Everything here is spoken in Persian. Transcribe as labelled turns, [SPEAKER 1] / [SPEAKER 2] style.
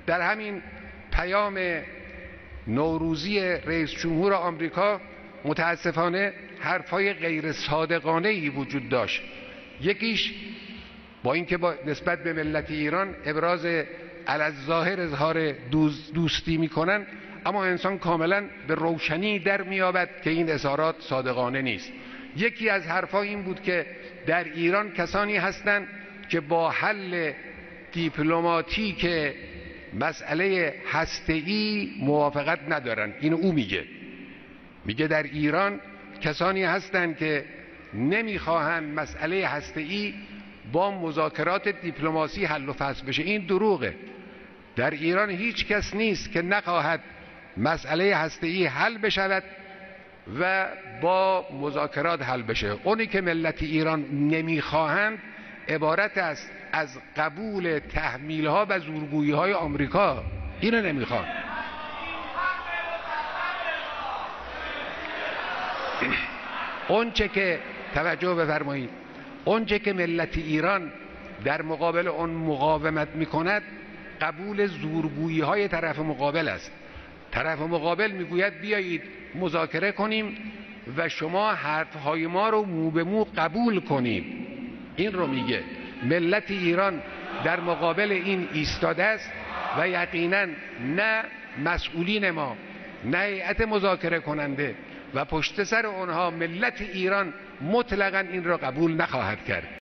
[SPEAKER 1] در همین پیام نوروزی رئیس جمهور آمریکا متاسفانه حرفای غیر صادقانه ای وجود داشت. یکیش با اینکه با نسبت به ملت ایران ابراز علی‌الظاهر اظهار دوستی میکنن، اما انسان کاملا به روشنی در میابد که این اظهارات صادقانه نیست. یکی از حرفا این بود که در ایران کسانی هستند که با حل دیپلماتیک مسئله هسته‌ای موافقت ندارن. اینو او میگه در ایران کسانی هستند که نمیخواهند مسئله هسته‌ای با مذاکرات دیپلماسی حل و فصل بشه. این دروغه. در ایران هیچ کس نیست که نخواهد مسئله هسته‌ای حل بشود و با مذاکرات حل بشه. اونی که ملت ایران نمیخواهند عبارت است از قبول تحمیل‌ها و زورگویی‌های آمریکا. اینو نمیخوان. اونچه که توجه بفرمایید، اونچه که ملت ایران در مقابل اون مقاومت میکند قبول زورگویی‌های طرف مقابل است. طرف مقابل میگوید بیایید مذاکره کنیم و شما حرفهای ما رو مو به مو قبول کنید. این رو میگه. ملت ایران در مقابل این ایستاده است و یقینا نه مسئولین ما، نه هیئت مذاکره کننده و پشت سر اونها ملت ایران مطلقاً این را قبول نخواهد کرد.